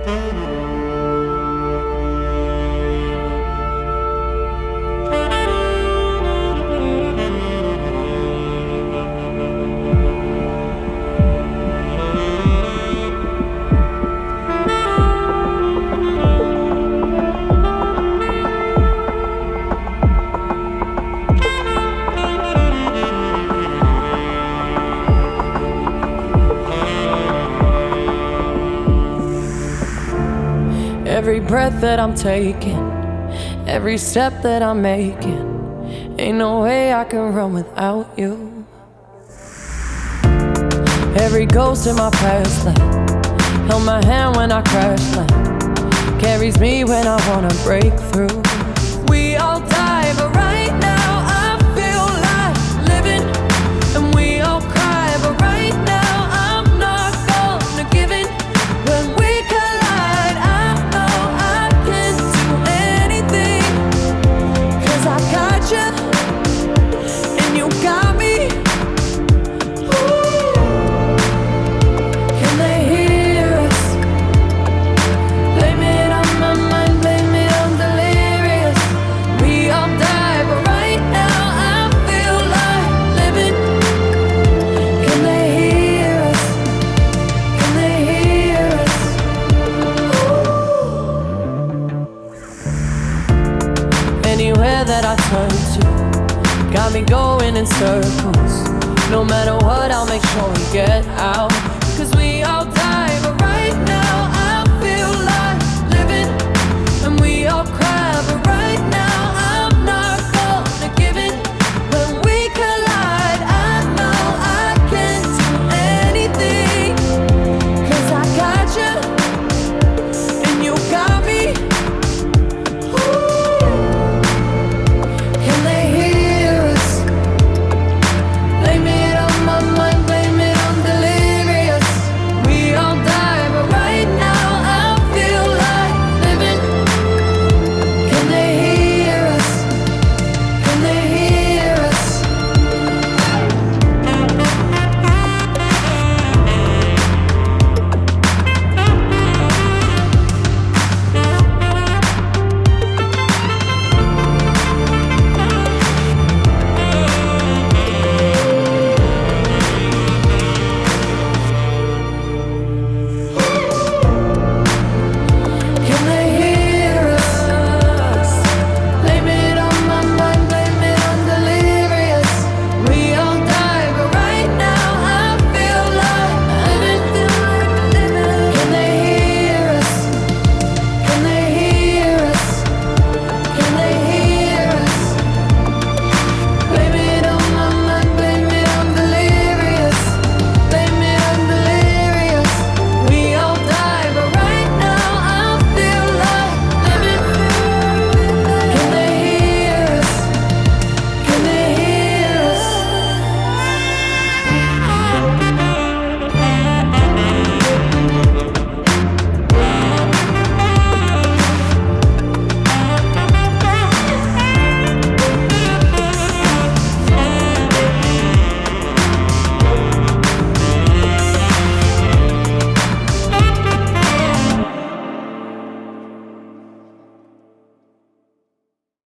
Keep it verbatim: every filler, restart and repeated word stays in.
Every breath that I'm taking, every step that I'm making, ain't no way I can run without you. Every ghost in my past life held my hand when I crashed land, carries me when I wanna break through. We all die, but right now I feel like living. And we all cry, but right now I'm not gonna give in. When we collide, I know I can do anything, 'cause I got you and you got me. Ooh. Can they hear us? Blame it on my mind, blame it on delirious. We all die, but right now I feel like living. Can they hear us? Can they hear us? Ooh. Anywhere that I turn to got me going in circles. No matter what, I'll make sure we get out.